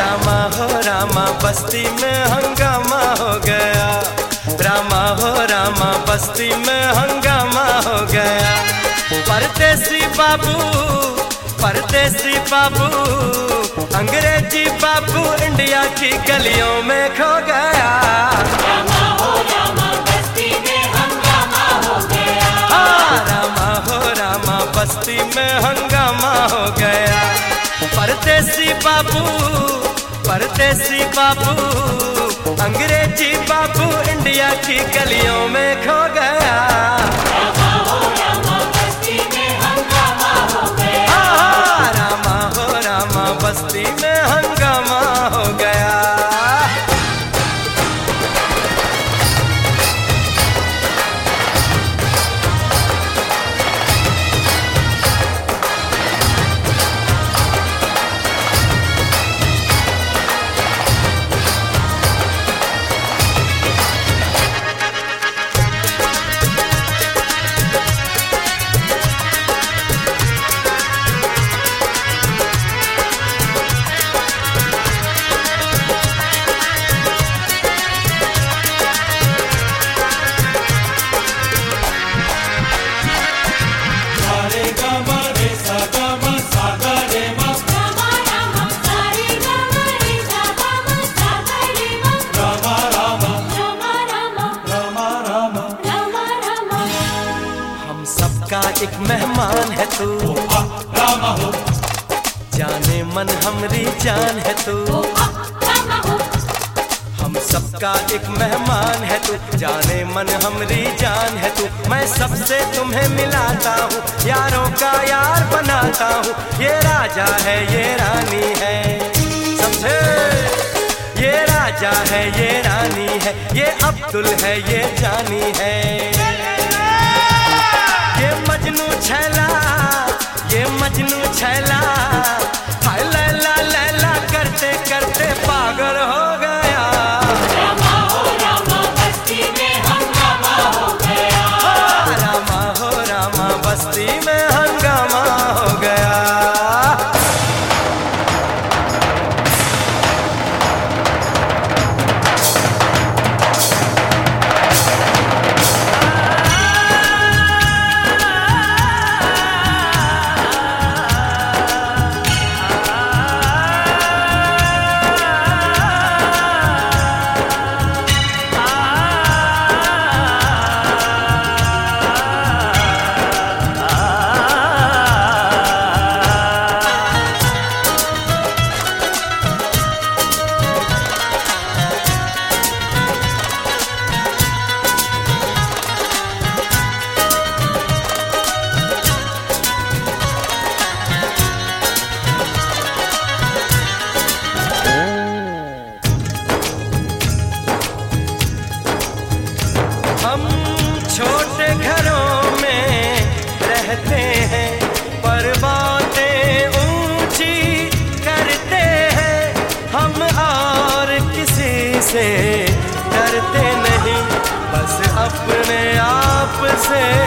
रामा बस्ती में हंगामा हो गया। रामा बस्ती में हंगामा हो गया। परदेसी बाबू अंग्रेजी बाबू इंडिया की गलियों में खो गया। रामा बस्ती में हंगामा हो गया। रामा बस्ती में हंगामा हो गया। परदेसी बाबू अंग्रेजी बाबू इंडिया की गलियों में खो गया। रामा बस्ती में हंगामा हो गया। रामा बस्ती में हंगामा हो गया। सबका एक मेहमान है तू, जाने मन हमरी जान है तू। हम सबका एक मेहमान है तू, जाने मन हमरी जान है तू। मैं सबसे तुम्हें मिलाता हूँ, यारों का यार बनाता हूँ। ये राजा है ये रानी है, समझे? ये राजा है ये रानी है, ये अब्दुल है ये जानी है। ये मजनू छैला हाय लैला लैला करते करते पागल हो गया। रामा बस्ती में हंगामा हो गया। रामा बस्ती में हंगामा हो गया। हम छोटे घरों में रहते हैं, पर बातें ऊंची करते हैं। हम और किसी से डरते नहीं, बस अपने आप से